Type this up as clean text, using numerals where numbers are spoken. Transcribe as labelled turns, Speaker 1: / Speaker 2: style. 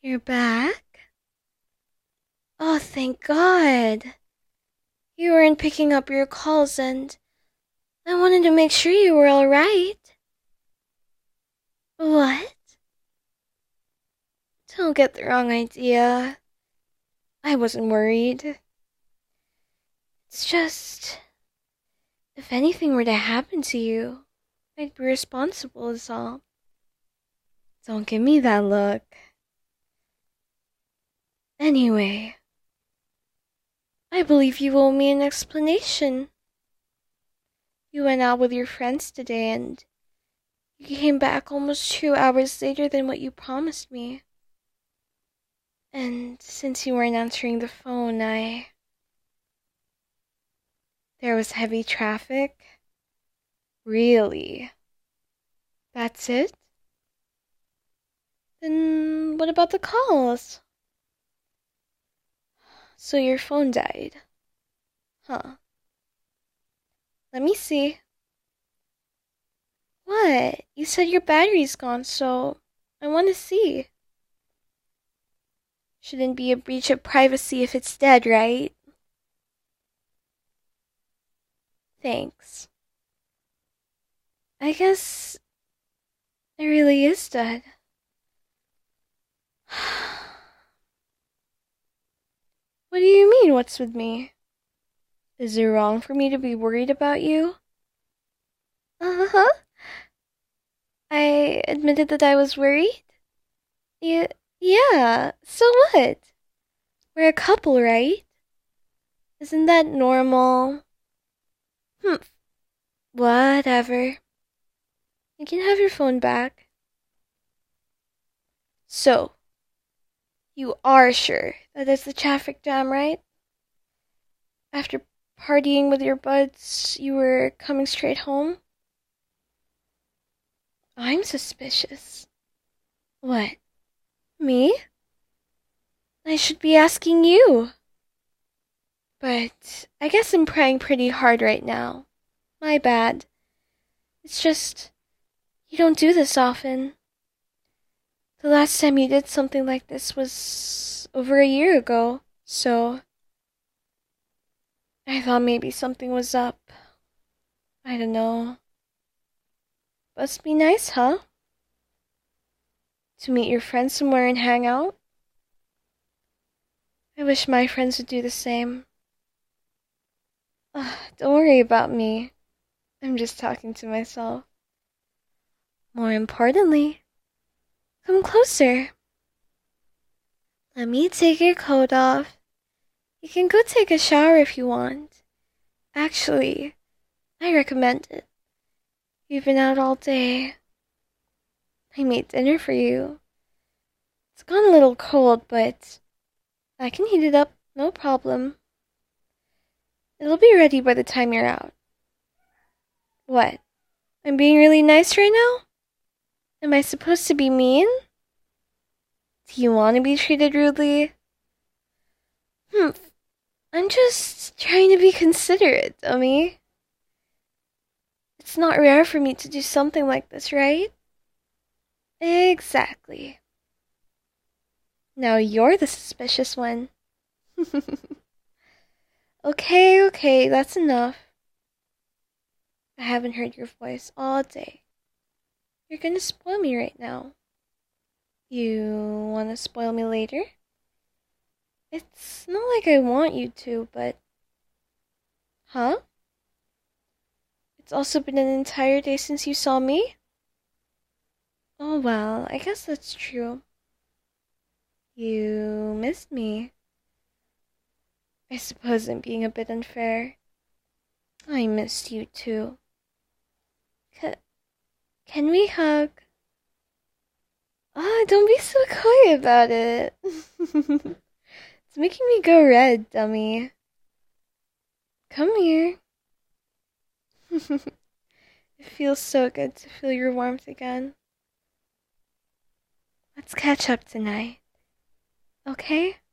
Speaker 1: You're back? Oh, thank God. You weren't picking up your calls and I wanted to make sure you were alright. What? Don't get the wrong idea. I wasn't worried. It's just, if anything were to happen to you, I'd be responsible is all. Don't give me that look. Anyway, I believe you owe me an explanation. You went out with your friends today and you came back almost 2 hours later than what you promised me. And since you weren't answering the phone, There was heavy traffic? Really? That's it? Then what about the calls? So your phone died? Huh. Let me see. What? You said your battery's gone, so I want to see. Shouldn't be a breach of privacy if it's dead, right? Thanks. I guess it really is dead. What do you mean, what's with me? Is it wrong for me to be worried about you? Uh-huh. I admitted that I was worried? Yeah, so what? We're a couple, right? Isn't that normal? Hmm, whatever. You can have your phone back. So, you are sure that it's the traffic jam, right? After partying with your buds, you were coming straight home? I'm suspicious. What? Me? I should be asking you. But I guess I'm praying pretty hard right now. My bad. It's just, you don't do this often. The last time you did something like this was over a year ago, so I thought maybe something was up. I don't know. Must be nice, huh? To meet your friends somewhere and hang out? I wish my friends would do the same. Ugh, don't worry about me. I'm just talking to myself. More importantly, come closer. Let me take your coat off. You can go take a shower if you want. Actually, I recommend it. You've been out all day. I made dinner for you. It's gone a little cold, but I can heat it up, no problem. It'll be ready by the time you're out. What? I'm being really nice right now? Am I supposed to be mean? Do you want to be treated rudely? I'm just trying to be considerate, dummy. It's not rare for me to do something like this, right? Exactly. Now you're the suspicious one. Okay, that's enough. I haven't heard your voice all day. You're gonna spoil me right now. You wanna spoil me later? It's not like I want you to, but... Huh? It's also been an entire day since you saw me? Oh well, I guess that's true. You missed me. I suppose I'm being a bit unfair. I missed you too. Can we hug? Ah, don't be so coy about it. It's making me go red, dummy. Come here. It feels so good to feel your warmth again. Let's catch up tonight. Okay?